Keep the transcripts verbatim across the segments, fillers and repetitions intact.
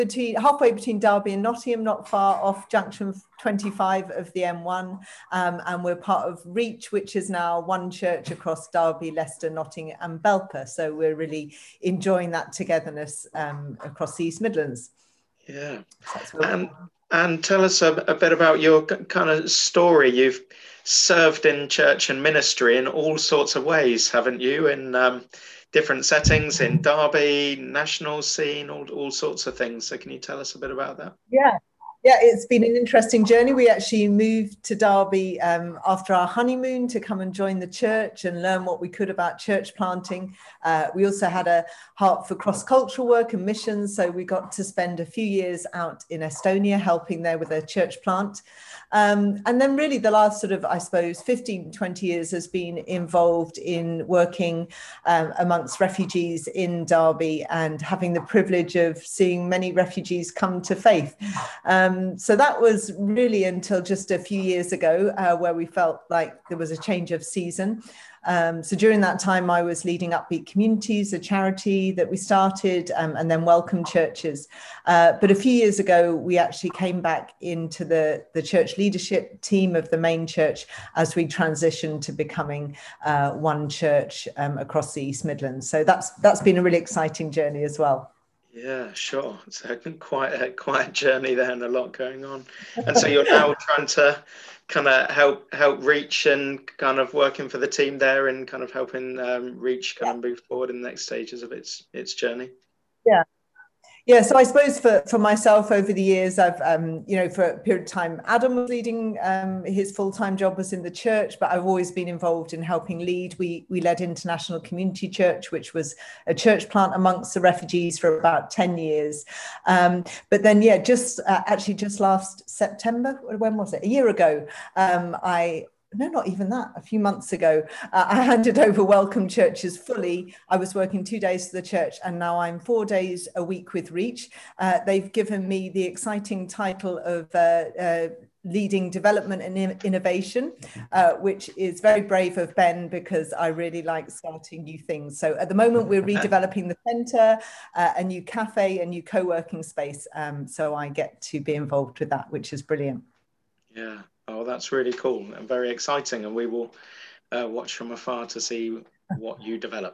between, halfway between Derby and Nottingham, not far off junction twenty-five of the M one, um, and we're part of Reach, which is now one church across Derby, Leicester, Nottingham and Belper. So we're really enjoying that togetherness um, across the East Midlands. Yeah, and, and tell us a, a bit about your kind of story. You've served in church and ministry in all sorts of ways, haven't you? In um, different settings, in Derby, national scene, all, all sorts of things. So can you tell us a bit about that? Yeah. Yeah, it's been an interesting journey. We actually moved to Derby um, after our honeymoon to come and join the church and learn what we could about church planting. Uh, we also had a heart for cross-cultural work and missions, so we got to spend a few years out in Estonia helping there with a church plant. Um, and then really the last sort of, I suppose, fifteen, twenty years has been involved in working um, amongst refugees in Derby and having the privilege of seeing many refugees come to faith. Um, so that was really until just a few years ago uh, where we felt like there was a change of season. Um, so during that time, I was leading Upbeat Communities, a charity that we started, um, and then Welcome Churches. Uh, but a few years ago, we actually came back into the, the church leadership team of the main church as we transitioned to becoming uh, one church um, across the East Midlands. So that's that's been a really exciting journey as well. Yeah, sure. It's been quite a quite a journey there and a lot going on. And so you're now trying to kind of help help Reach and kind of working for the team there and kind of helping um, Reach kind yeah. of move forward in the next stages of its its journey. Yeah. Yeah, so I suppose for, for myself over the years, I've, um, you know, for a period of time, Adam was leading, um, his full-time job was in the church, but I've always been involved in helping lead. We we led International Community Church, which was a church plant amongst the refugees for about ten years. Um, but then, yeah, just uh, actually just last September, when was it? A year ago, um, I... no, not even that, a few months ago, uh, I handed over Welcome Churches fully. I was working two days for the church and now I'm four days a week with Reach. Uh, they've given me the exciting title of uh, uh, leading development and innovation, uh, which is very brave of Ben because I really like starting new things. So at the moment we're redeveloping the centre, uh, a new cafe, a new co-working space. Um, so I get to be involved with that, which is brilliant. Yeah. Oh, that's really cool and very exciting. And we will uh, watch from afar to see what you develop.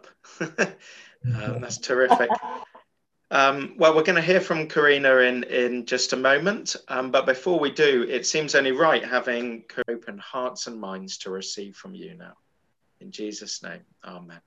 um, that's terrific. Um, well, we're going to hear from Karina in, in just a moment. Um, but before we do, it seems only right having open hearts and minds to receive from you now. In Jesus' name, amen.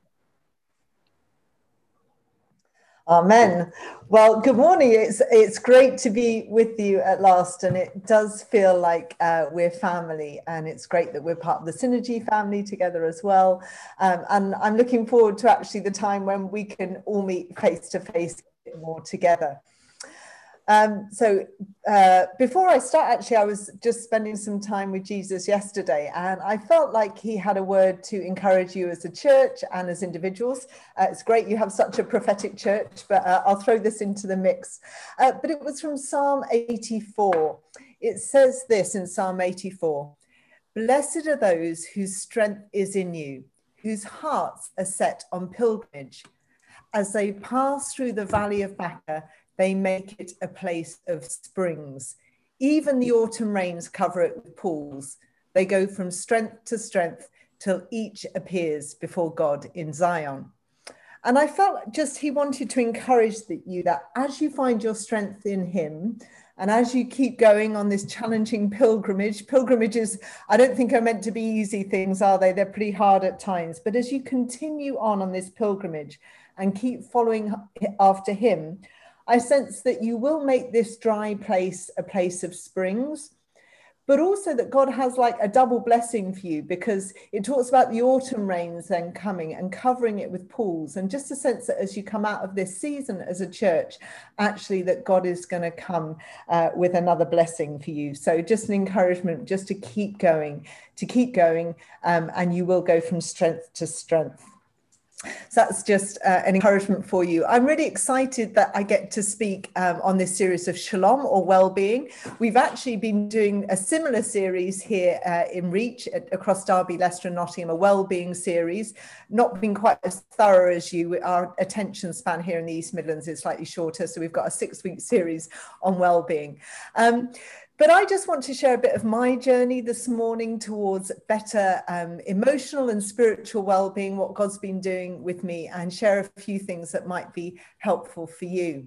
Amen. Well, good morning. It's it's great to be with you at last, and it does feel like uh, we're family, and it's great that we're part of the Synergy family together as well. Um, and I'm looking forward to actually the time when we can all meet face to face more together. Um, so uh, before I start, actually, I was just spending some time with Jesus yesterday, and I felt like he had a word to encourage you as a church and as individuals. Uh, it's great you have such a prophetic church, but uh, I'll throw this into the mix. Uh, but it was from Psalm eighty-four. It says this in Psalm eighty-four, "Blessed are those whose strength is in you, whose hearts are set on pilgrimage. As they pass through the valley of Baca, they make it a place of springs. Even the autumn rains cover it with pools. They go from strength to strength till each appears before God in Zion." And I felt just he wanted to encourage you that as you find your strength in him, and as you keep going on this challenging pilgrimage, pilgrimages, I don't think are meant to be easy things, are they? They're pretty hard at times. But as you continue on on this pilgrimage and keep following after him, I sense that you will make this dry place a place of springs, but also that God has like a double blessing for you, because it talks about the autumn rains then coming and covering it with pools, and just a sense that as you come out of this season as a church, actually that God is going to come uh, with another blessing for you. So just an encouragement just to keep going, to keep going, um, and you will go from strength to strength. So that's just uh, an encouragement for you. I'm really excited that I get to speak um, on this series of Shalom, or well-being. We've actually been doing a similar series here uh, in Reach at, across Derby, Leicester and Nottingham, a well-being series, not been quite as thorough as you. Our attention span here in the East Midlands is slightly shorter, so we've got a six-week series on well-being. Um, But I just want to share a bit of my journey this morning towards better um, emotional and spiritual well-being, what God's been doing with me, and share a few things that might be helpful for you.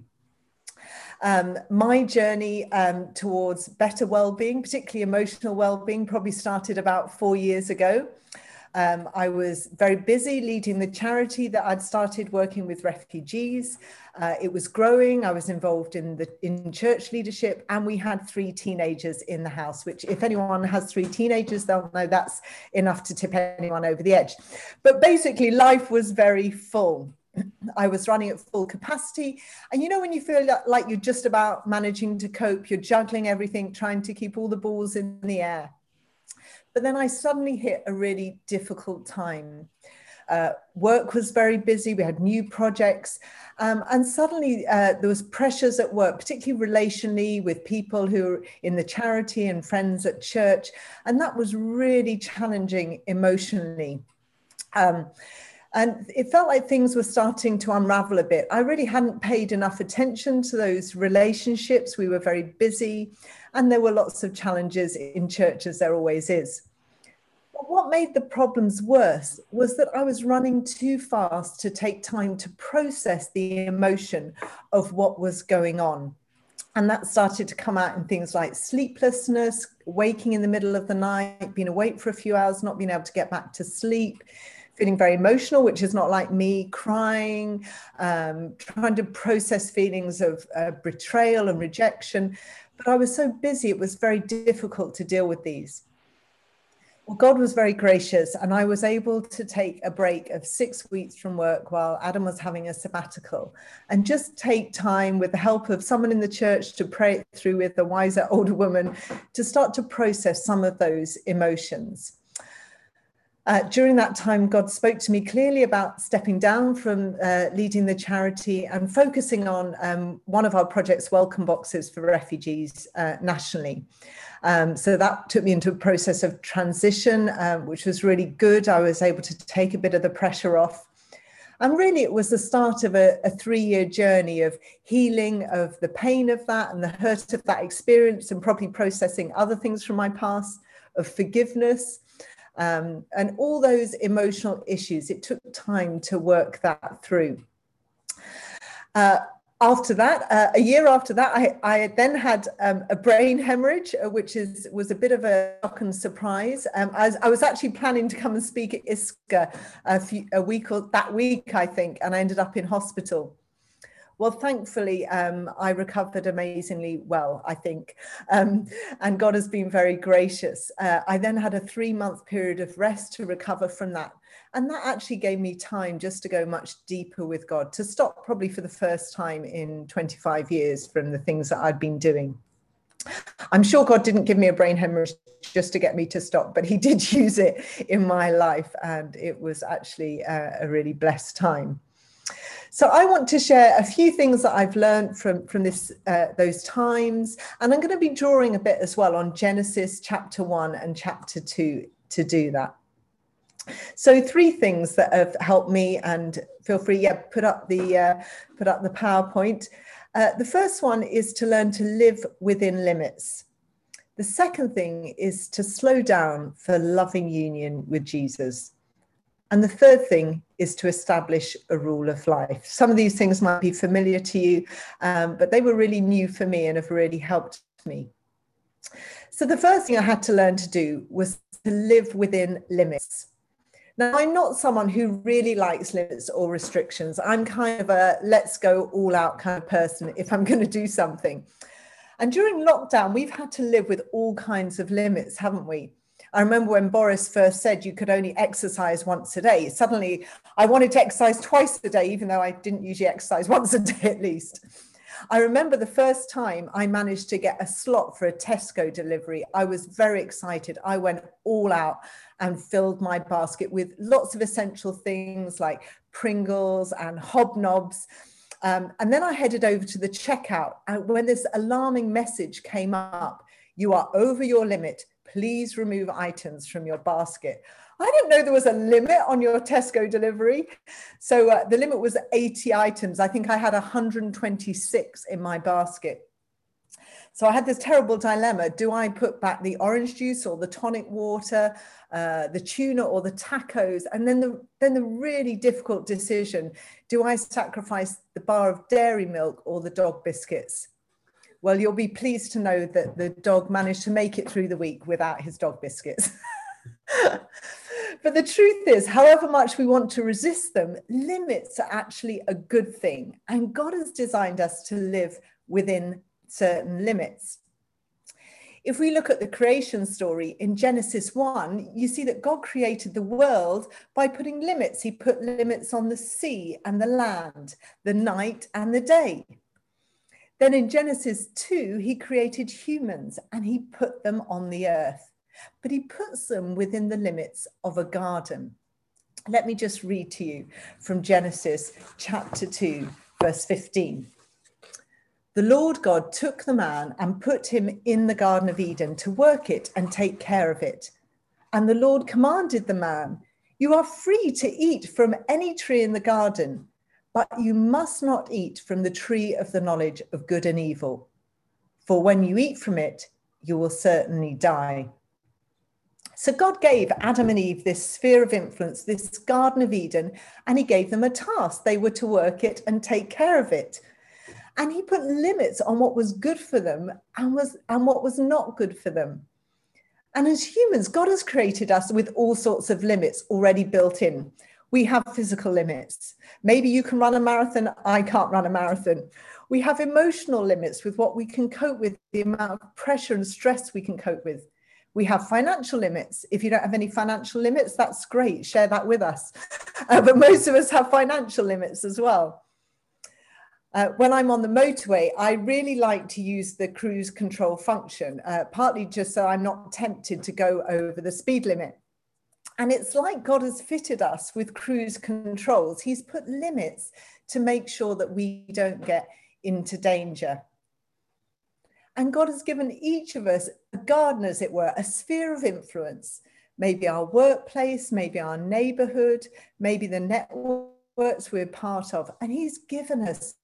Um, my journey um, towards better well-being, particularly emotional well-being, probably started about four years ago. Um, I was very busy leading the charity that I'd started working with refugees. Uh, it was growing. I was involved in the in church leadership, and we had three teenagers in the house, which if anyone has three teenagers, they'll know that's enough to tip anyone over the edge. But basically, life was very full. I was running at full capacity. And you know, when you feel like you're just about managing to cope, you're juggling everything, trying to keep all the balls in the air. But then I suddenly hit a really difficult time. Uh, work was very busy. We had new projects. Um, and suddenly uh, there was pressures at work, particularly relationally with people who were in the charity and friends at church. And that was really challenging emotionally. Um, And it felt like things were starting to unravel a bit. I really hadn't paid enough attention to those relationships. We were very busy, and there were lots of challenges in church, as there always is. But what made the problems worse was that I was running too fast to take time to process the emotion of what was going on. And that started to come out in things like sleeplessness, waking in the middle of the night, being awake for a few hours, not being able to get back to sleep, feeling very emotional, which is not like me, crying, um, trying to process feelings of uh, betrayal and rejection. But I was so busy, it was very difficult to deal with these. Well, God was very gracious, and I was able to take a break of six weeks from work while Adam was having a sabbatical, and just take time with the help of someone in the church to pray it through with a wiser older woman to start to process some of those emotions. Uh, during that time, God spoke to me clearly about stepping down from uh, leading the charity and focusing on um, one of our projects, Welcome Boxes for Refugees uh, nationally. Um, so that took me into a process of transition, um, which was really good. I was able to take a bit of the pressure off. And really, it was the start of a, a three-year journey of healing of the pain of that and the hurt of that experience, and probably processing other things from my past, of forgiveness, Um, and all those emotional issues. It took time to work that through. Uh, after that, uh, a year after that, I, I then had um, a brain hemorrhage, uh, which is was a bit of a shock and surprise. Um, I, was, I was actually planning to come and speak at I S C A a, few, a week or that week, I think, and I ended up in hospital. Well, thankfully, um, I recovered amazingly well, I think, um, and God has been very gracious. Uh, I then had a three-month period of rest to recover from that. And that actually gave me time just to go much deeper with God, to stop probably for the first time in twenty-five years from the things that I'd been doing. I'm sure God didn't give me a brain hemorrhage just to get me to stop, but he did use it in my life, and it was actually a, a really blessed time. So I want to share a few things that I've learned from, from this, uh, those times. And I'm going to be drawing a bit as well on Genesis chapter one and chapter two to do that. So three things that have helped me, and feel free, yeah, put up the, uh, put up the PowerPoint. Uh, the first one is to learn to live within limits. The second thing is to slow down for loving union with Jesus. And the third thing is to establish a rule of life. Some of these things might be familiar to you, um, but they were really new for me and have really helped me. So the first thing I had to learn to do was to live within limits. Now, I'm not someone who really likes limits or restrictions. I'm kind of a let's go all out kind of person if I'm going to do something. And during lockdown, we've had to live with all kinds of limits, haven't we? I remember when Boris first said you could only exercise once a day. Suddenly, I wanted to exercise twice a day, even though I didn't usually exercise once a day at least. I remember the first time I managed to get a slot for a Tesco delivery. I was very excited. I went all out and filled my basket with lots of essential things like Pringles and Hobnobs. Um, and then I headed over to the checkout, and when this alarming message came up, "You are over your limit. Please remove items from your basket." I didn't know there was a limit on your Tesco delivery. So uh, the limit was eighty items. I think I had one hundred twenty-six in my basket. So I had this terrible dilemma. Do I put back the orange juice or the tonic water, uh, the tuna or the tacos? And then the, then the really difficult decision, do I sacrifice the bar of dairy milk or the dog biscuits? Well, you'll be pleased to know that the dog managed to make it through the week without his dog biscuits. But the truth is, however much we want to resist them, limits are actually a good thing. And God has designed us to live within certain limits. If we look at the creation story in Genesis one, you see that God created the world by putting limits. He put limits on the sea and the land, the night and the day. Then in Genesis two, he created humans and he put them on the earth, but he puts them within the limits of a garden. Let me just read to you from Genesis chapter two, verse fifteen. The Lord God took the man and put him in the Garden of Eden to work it and take care of it. And the Lord commanded the man, "You are free to eat from any tree in the garden, but you must not eat from the tree of the knowledge of good and evil. For when you eat from it, you will certainly die." So God gave Adam and Eve this sphere of influence, this Garden of Eden, and he gave them a task. They were to work it and take care of it. And he put limits on what was good for them and, was, and what was not good for them. And as humans, God has created us with all sorts of limits already built in. We have physical limits. Maybe you can run a marathon, I can't run a marathon. We have emotional limits with what we can cope with, the amount of pressure and stress we can cope with. We have financial limits. If you don't have any financial limits, that's great, share that with us. Uh, but most of us have financial limits as well. Uh, when I'm on the motorway, I really like to use the cruise control function, uh, partly just so I'm not tempted to go over the speed limit. And it's like God has fitted us with cruise controls. He's put limits to make sure that we don't get into danger. And God has given each of us a garden, as it were, a sphere of influence, maybe our workplace, maybe our neighborhood, maybe the networks we're part of. And he's given us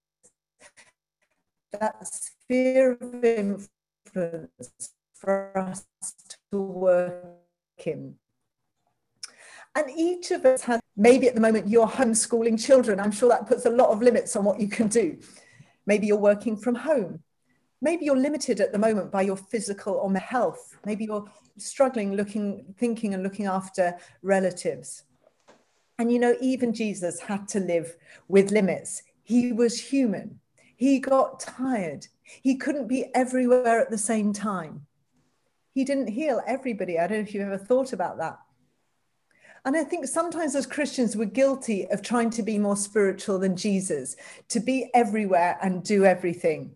that sphere of influence for us to work in. And each of us has, maybe at the moment you're homeschooling children. I'm sure that puts a lot of limits on what you can do. Maybe you're working from home. Maybe you're limited at the moment by your physical or mental health. Maybe you're struggling, looking, thinking and looking after relatives. And you know, even Jesus had to live with limits. He was human. He got tired. He couldn't be everywhere at the same time. He didn't heal everybody. I don't know if you've ever thought about that. And I think sometimes as Christians, we're guilty of trying to be more spiritual than Jesus, to be everywhere and do everything.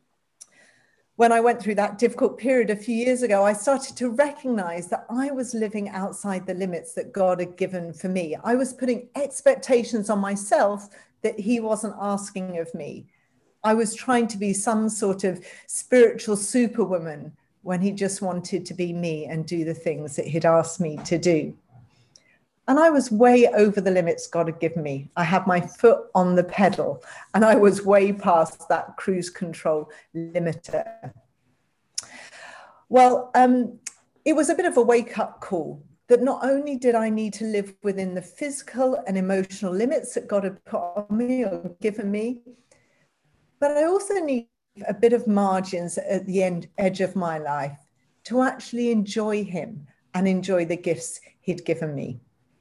When I went through that difficult period a few years ago, I started to recognize that I was living outside the limits that God had given for me. I was putting expectations on myself that he wasn't asking of me. I was trying to be some sort of spiritual superwoman when he just wanted to be me and do the things that he'd asked me to do. And I was way over the limits God had given me. I had my foot on the pedal and I was way past that cruise control limiter. Well, um, it was a bit of a wake-up call that not only did I need to live within the physical and emotional limits that God had put on me or given me, but I also need a bit of margins at the end, edge of my life to actually enjoy him and enjoy the gifts he'd given me.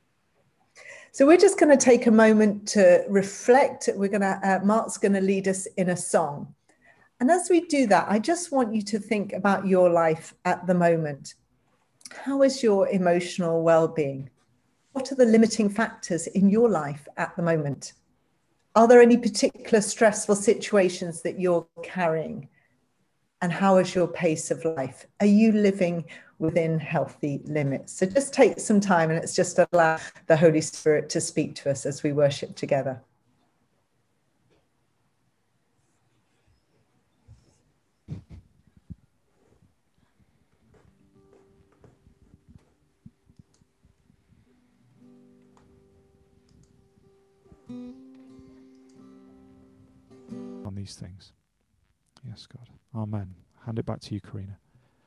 So we're just going to take a moment to reflect. We're going to, uh, Mark's going to lead us in a song. And as we do that, I just want you to think about your life at the moment. How is your emotional well-being? What are the limiting factors in your life at the moment? Are there any particular stressful situations that you're carrying? And how is your pace of life? Are you living within healthy limits? So just take some time and let's just allow the Holy Spirit to speak to us as we worship together. On these things. Yes, God. Amen. Hand it back to you, Karina.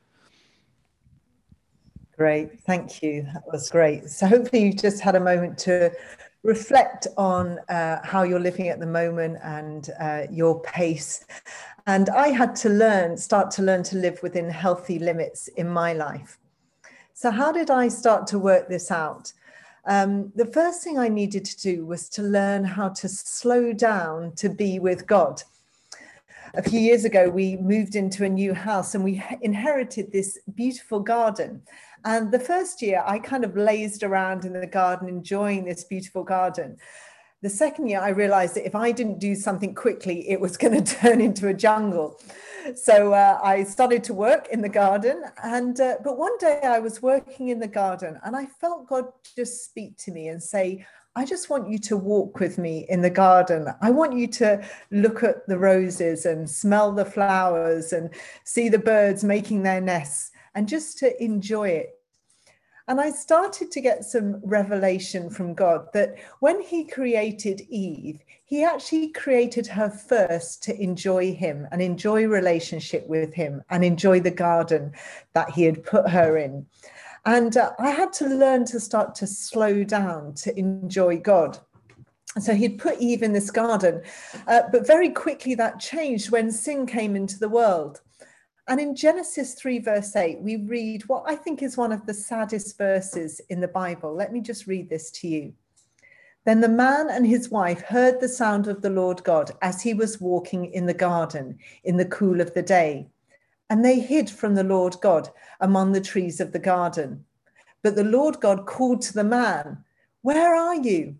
Great, thank you. That was great. So hopefully you just had a moment to reflect on uh, how you're living at the moment and uh, your pace. And I had to learn, start to learn to live within healthy limits in my life. So how did I start to work this out? Um, the first thing I needed to do was to learn how to slow down to be with God. A few years ago, we moved into a new house and we inherited this beautiful garden. And the first year, I kind of lazed around in the garden, enjoying this beautiful garden. The second year, I realized that if I didn't do something quickly, it was going to turn into a jungle. So uh, I started to work in the garden. And uh, but one day I was working in the garden and I felt God just speak to me and say, I just want you to walk with me in the garden. I want you to look at the roses and smell the flowers and see the birds making their nests and just to enjoy it. And I started to get some revelation from God that when he created Eve, he actually created her first to enjoy him and enjoy relationship with him and enjoy the garden that he had put her in. And uh, I had to learn to start to slow down to enjoy God. So he'd put Eve in this garden, uh, but very quickly that changed when sin came into the world. And in Genesis three, verse eight, we read what I think is one of the saddest verses in the Bible. Let me just read this to you. Then the man and his wife heard the sound of the Lord God as he was walking in the garden in the cool of the day. And they hid from the Lord God among the trees of the garden. But the Lord God called to the man, "Where are you?"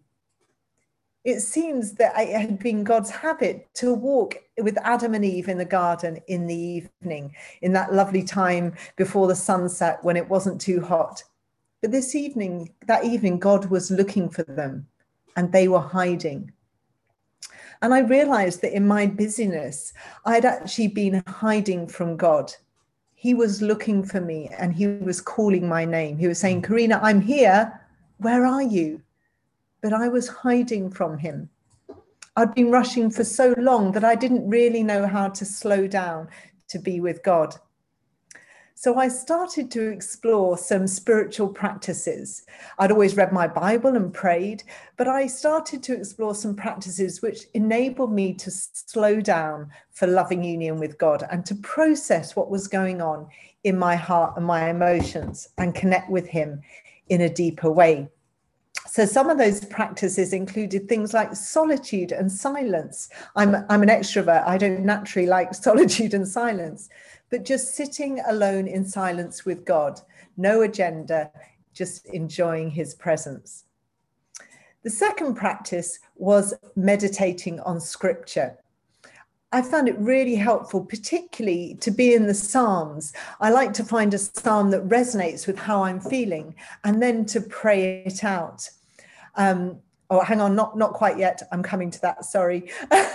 It seems that it had been God's habit to walk with Adam and Eve in the garden in the evening, in that lovely time before the sunset when it wasn't too hot. But this evening, that evening, God was looking for them and they were hiding. And I realized that in my busyness, I'd actually been hiding from God. He was looking for me and he was calling my name. He was saying, "Karina, I'm here. Where are you?" But I was hiding from him. I'd been rushing for so long that I didn't really know how to slow down to be with God. So I started to explore some spiritual practices. I'd always read my Bible and prayed, but I started to explore some practices which enabled me to slow down for loving union with God and to process what was going on in my heart and my emotions and connect with him in a deeper way. So some of those practices included things like solitude and silence. I'm, I'm an extrovert. I don't naturally like solitude and silence, but just sitting alone in silence with God, no agenda, just enjoying his presence. The second practice was meditating on scripture. I found it really helpful, particularly to be in the Psalms. I like to find a psalm that resonates with how I'm feeling and then to pray it out. Um, oh, hang on, not, not quite yet. I'm coming to that, sorry.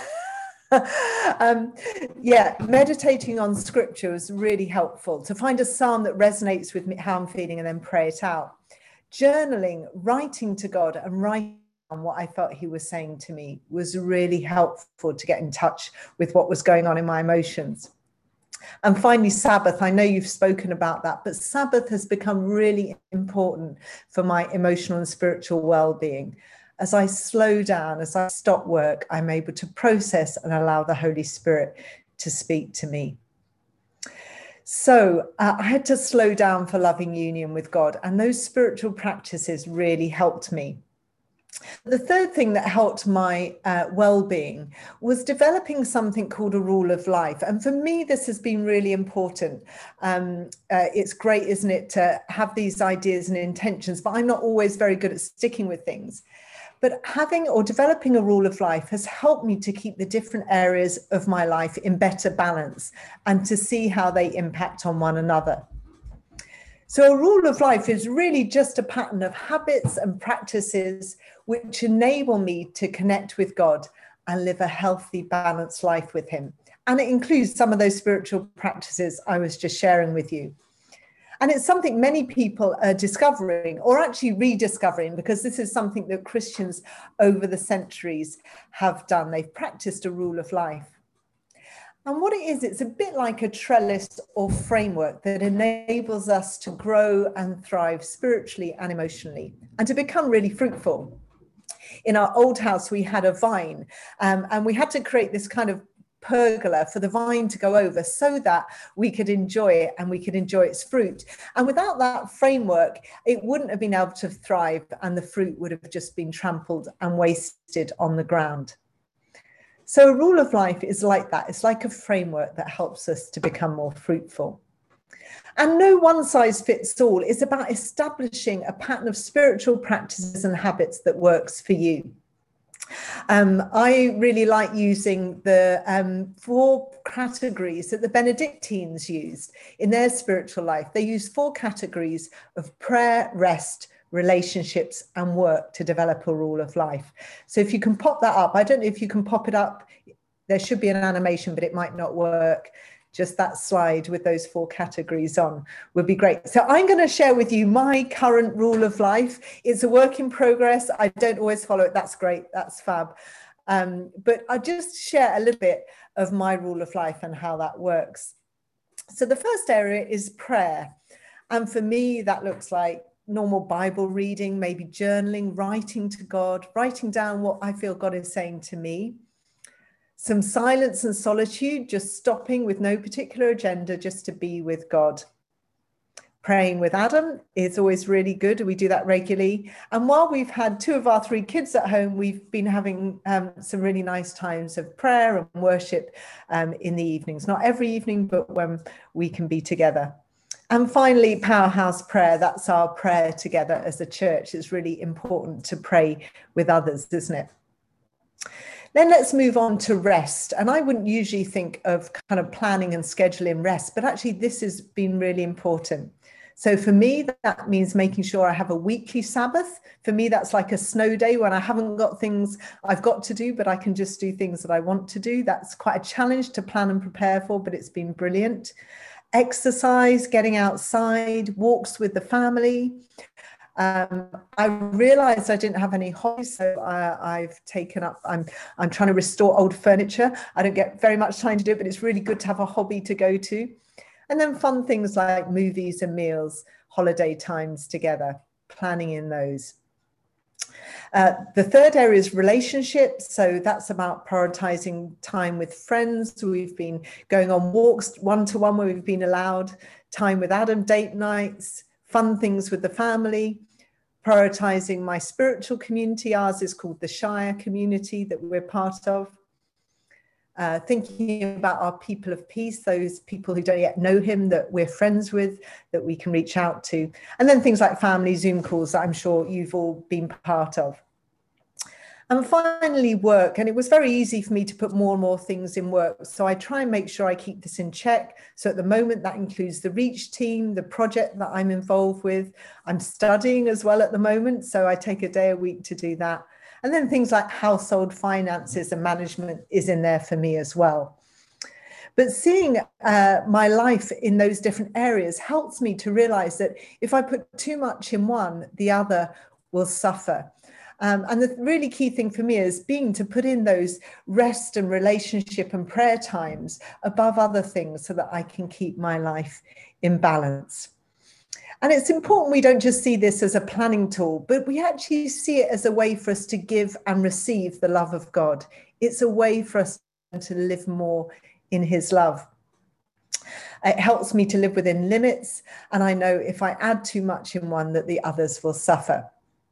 um, yeah, meditating on scripture was really helpful to find a psalm that resonates with me, how I'm feeling, and then pray it out. Journaling, writing to God and writing on what I felt he was saying to me was really helpful to get in touch with what was going on in my emotions. And finally, Sabbath. I know you've spoken about that, but Sabbath has become really important for my emotional and spiritual well-being. As I slow down, as I stop work, I'm able to process and allow the Holy Spirit to speak to me. So uh, I had to slow down for loving union with God, and those spiritual practices really helped me. The third thing that helped my uh, well-being was developing something called a rule of life. And for me, this has been really important. Um, uh, it's great, isn't it, to have these ideas and intentions, but I'm not always very good at sticking with things. But having or developing a rule of life has helped me to keep the different areas of my life in better balance and to see how they impact on one another. So a rule of life is really just a pattern of habits and practices which enable me to connect with God and live a healthy, balanced life with him. And it includes some of those spiritual practices I was just sharing with you. And it's something many people are discovering or actually rediscovering, because this is something that Christians over the centuries have done. They've practiced a rule of life. And what it is, it's a bit like a trellis or framework that enables us to grow and thrive spiritually and emotionally and to become really fruitful. In our old house, we had a vine, um, and we had to create this kind of pergola for the vine to go over so that we could enjoy it and we could enjoy its fruit. And without that framework, it wouldn't have been able to thrive, and the fruit would have just been trampled and wasted on the ground. So a rule of life is like that. It's like a framework that helps us to become more fruitful. And no one size fits all. It's about establishing a pattern of spiritual practices and habits that works for you. Um, I really like using the um, four categories that the Benedictines used in their spiritual life. They used four categories of prayer, rest, relationships and work to develop a rule of life. So if you can pop that up, I don't know if you can pop it up. There should be an animation, but it might not work. Just that slide with those four categories on would be great. So I'm going to share with you my current rule of life. It's a work in progress. I don't always follow it. That's great. That's fab. Um, but I'll just share a little bit of my rule of life and how that works. So the first area is prayer. And for me, that looks like normal Bible reading, maybe journaling, writing to God, writing down what I feel God is saying to me. Some silence and solitude, just stopping with no particular agenda, just to be with God. Praying with Adam is always really good. We do that regularly. And while we've had two of our three kids at home, we've been having um, some really nice times of prayer and worship um, in the evenings. Not every evening, but when we can be together. And finally, Powerhouse Prayer. That's our prayer together as a church. It's really important to pray with others, isn't it? Then let's move on to rest. And I wouldn't usually think of kind of planning and scheduling rest, but actually this has been really important. So for me, that means making sure I have a weekly Sabbath. For me, that's like a snow day when I haven't got things I've got to do, but I can just do things that I want to do. That's quite a challenge to plan and prepare for, but it's been brilliant. Exercise, getting outside, walks with the family. Um, I realized I didn't have any hobbies, so I, I've taken up, I'm, I'm trying to restore old furniture. I don't get very much time to do it, but it's really good to have a hobby to go to. And then fun things like movies and meals, holiday times together, planning in those. Uh, the third area is relationships. So that's about prioritizing time with friends. We've been going on walks one-to-one where we've been allowed time with Adam, date nights, fun things with the family, prioritizing my spiritual community. Ours is called the Shire community that we're part of. Uh, thinking about our people of peace, those people who don't yet know him that we're friends with, that we can reach out to. And then things like family Zoom calls that I'm sure you've all been part of. And finally, work. And it was very easy for me to put more and more things in work. So I try and make sure I keep this in check. So at the moment, that includes the Reach team, the project that I'm involved with. I'm studying as well at the moment. So I take a day a week to do that. And then things like household finances and management is in there for me as well. But seeing uh, my life in those different areas helps me to realize that if I put too much in one, the other will suffer. Um, and the really key thing for me is being to put in those rest and relationship and prayer times above other things so that I can keep my life in balance. And it's important we don't just see this as a planning tool, but we actually see it as a way for us to give and receive the love of God. It's a way for us to live more in his love. It helps me to live within limits. And I know if I add too much in one, that the others will suffer.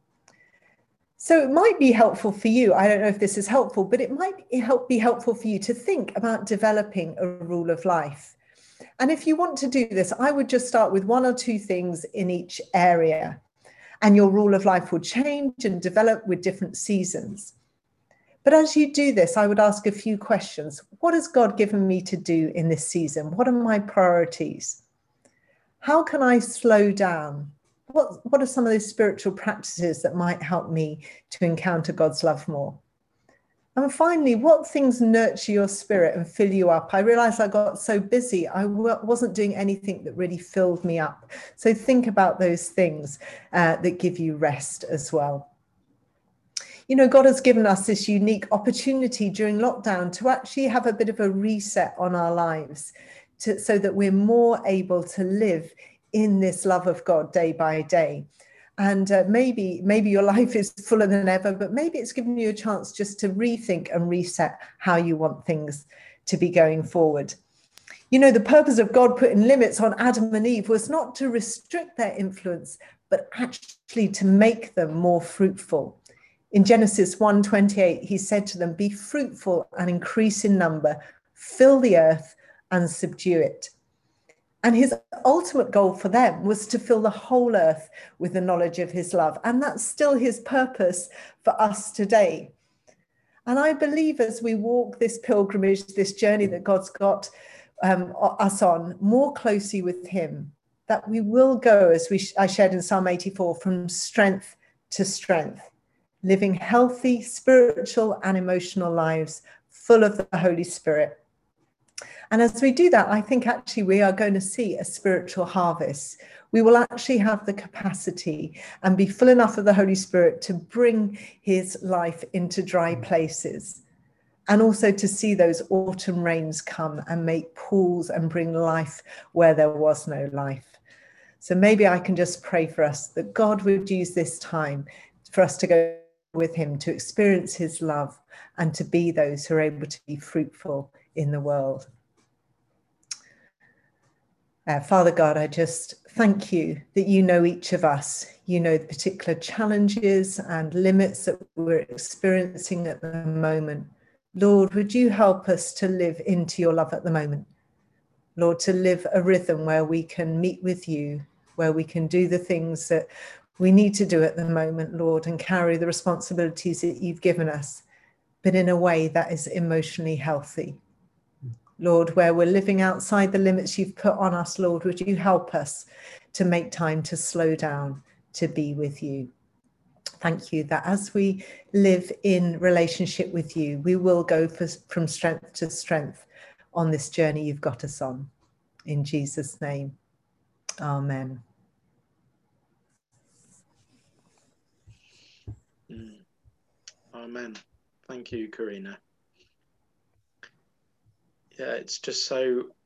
So it might be helpful for you. I don't know if this is helpful, but it might help be helpful for you to think about developing a rule of life. And if you want to do this, I would just start with one or two things in each area. and your rule of life will change and develop with different seasons. But as you do this, I would ask a few questions. What has God given me to do in this season? What are my priorities? How can I slow down? What, what are some of those spiritual practices that might help me to encounter God's love more? And finally, what things nurture your spirit and fill you up? I realized I got so busy, I w- wasn't doing anything that really filled me up. So think about those things uh, that give you rest as well. You know, God has given us this unique opportunity during lockdown to actually have a bit of a reset on our lives to, so that we're more able to live in this love of God day by day. And uh, maybe, maybe your life is fuller than ever, but maybe it's given you a chance just to rethink and reset how you want things to be going forward. You know, the purpose of God putting limits on Adam and Eve was not to restrict their influence, but actually to make them more fruitful. In Genesis one twenty-eight, he said to them, "Be fruitful and increase in number, fill the earth and subdue it." And his ultimate goal for them was to fill the whole earth with the knowledge of his love. And that's still his purpose for us today. And I believe as we walk this pilgrimage, this journey that God's got um, us on more closely with him, that we will go, as we I shared in Psalm eighty-four, from strength to strength, living healthy, spiritual and emotional lives full of the Holy Spirit. And as we do that, I think actually we are going to see a spiritual harvest. We will actually have the capacity and be full enough of the Holy Spirit to bring his life into dry places, and also to see those autumn rains come and make pools and bring life where there was no life. So maybe I can just pray for us that God would use this time for us to go with him, to experience his love, and to be those who are able to be fruitful in the world. Uh, Father God, I just thank you that you know each of us. You know the particular challenges and limits that we're experiencing at the moment. Lord, would you help us to live into your love at the moment? Lord, to live a rhythm where we can meet with you, where we can do the things that we need to do at the moment, Lord, and carry the responsibilities that you've given us, but in a way that is emotionally healthy. Lord, where we're living outside the limits you've put on us, Lord, would you help us to make time to slow down, to be with you. Thank you that as we live in relationship with you, we will go for, from strength to strength on this journey you've got us on. In Jesus' name, amen. Mm. Amen. Thank you, Karina. Yeah, it's just so